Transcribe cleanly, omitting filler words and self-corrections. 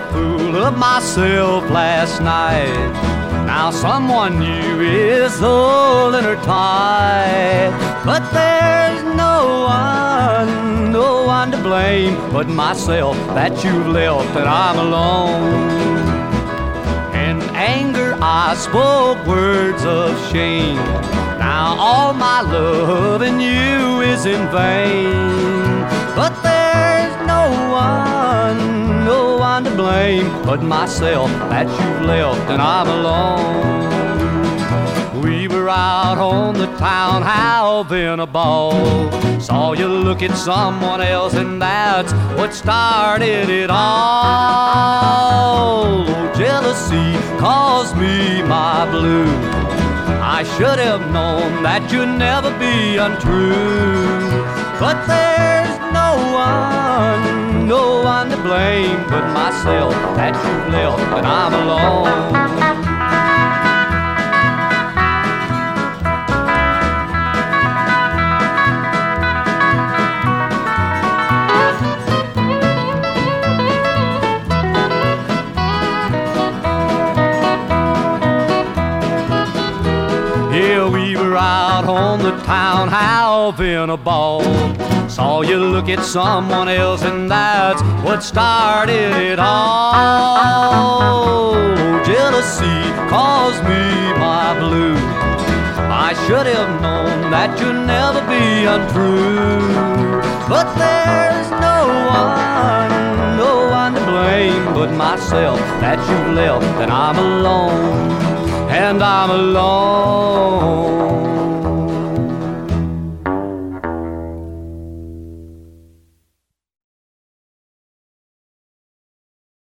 fool of myself last night. Now someone new is holding her tight, but there's no one to blame but myself that you've left and I'm alone. In anger I spoke words of shame. Now all my love in you is in vain, but there's no one to blame but myself that you've left and I'm alone. We were out on the town having a ball, saw you look at someone else and that's what started it all. Jealousy caused me my blues. I should have known that you'd never be untrue, but there's no one to blame but myself that you've left and I'm alone. Yeah, we were out on the town having a ball, saw you look at someone else and that's what started it all. Jealousy caused me my blues. I should have known that you'd never be untrue, but there's no one to blame but myself that you've left and I'm alone. And I'm alone.